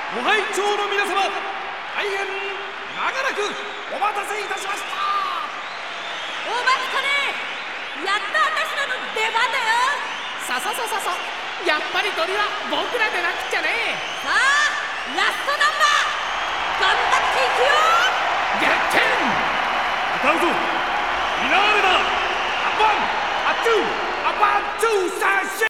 ご拝聴の皆様、大変長らくお待たせいたしました。 お待ちかね。やっと私らの出番だよ。 さやっぱり鳥は僕らでなくっちゃね。 さあラストナンバー頑張っていくよ。 逆転歌うぞ、フィナーレだ。アッパンアッツーアッパンツーサーシェ